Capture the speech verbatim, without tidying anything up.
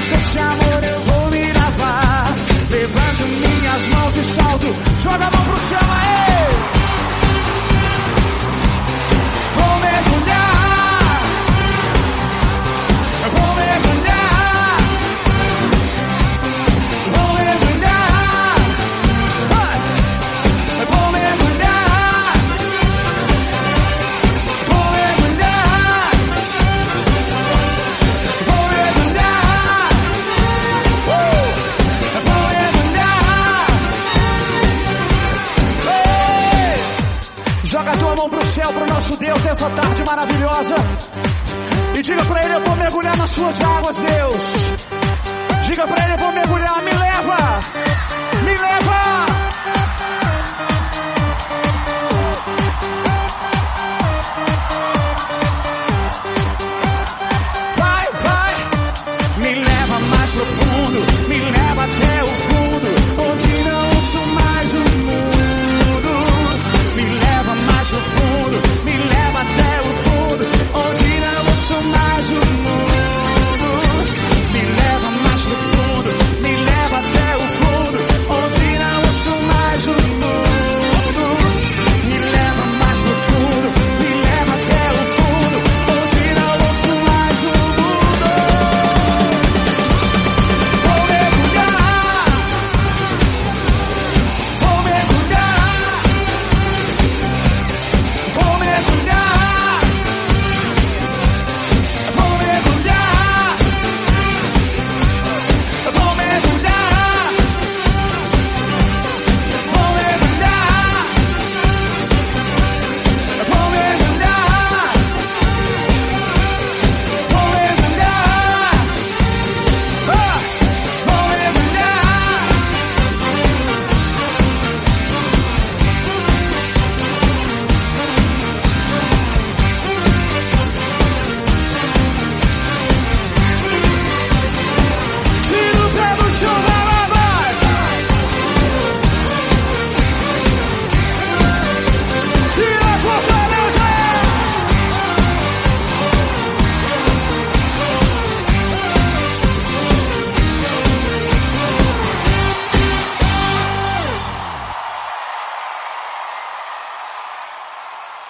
mas com esse amor eu vou me lavar. Levanto minhas mãos e salto, joga a mão pro céu, aê! Vou mergulhar, eu vou mergulhar, vou mergulhar, eu vou mergulhar, vou mergulhar, vou mergulhar, uh, eu vou mergulhar. Ei! Joga a tua mão pro céu, pro nosso Deus, nessa tarde maravilhosa. E diga pra ele, eu vou mergulhar nas suas águas, Deus. Diga pra ele, eu vou mergulhar, me leva, me leva. Vai, vai, me leva mais profundo, me leva até o